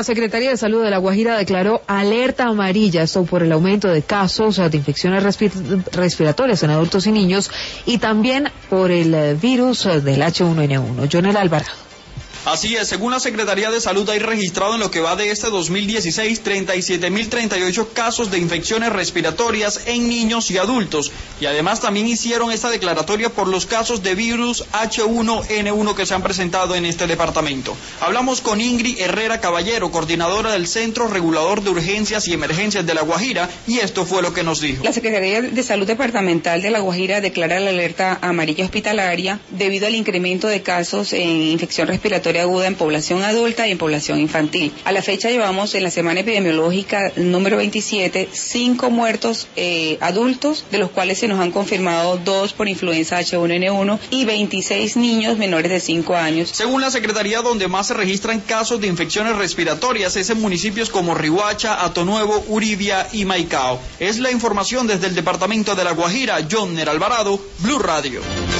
La Secretaría de Salud de La Guajira declaró alerta amarilla, esto por el aumento de casos de infecciones respiratorias en adultos y niños y también por el virus del H1N1. Jonel Alvarado. Así es, según la Secretaría de Salud hay registrado en lo que va de este 2016 37.038 casos de infecciones respiratorias en niños y adultos. Y además también hicieron esta declaratoria por los casos de virus H1N1 que se han presentado en este departamento. Hablamos con Ingrid Herrera Caballero, coordinadora del Centro Regulador de Urgencias y Emergencias de La Guajira, y esto fue lo que nos dijo. La Secretaría de Salud Departamental de La Guajira declara la alerta amarilla hospitalaria debido al incremento de casos en infección respiratoria aguda en población adulta y en población infantil. A la fecha llevamos en la semana epidemiológica número 27, 5 muertos adultos, de los cuales se nos han confirmado 2 por influenza H1N1 y 26 niños menores de 5 años. Según la Secretaría, donde más se registran casos de infecciones respiratorias es en municipios como Riohacha, Atonuevo, Uribia y Maicao. Es la información desde el departamento de La Guajira. Jonner Alvarado, Blue Radio.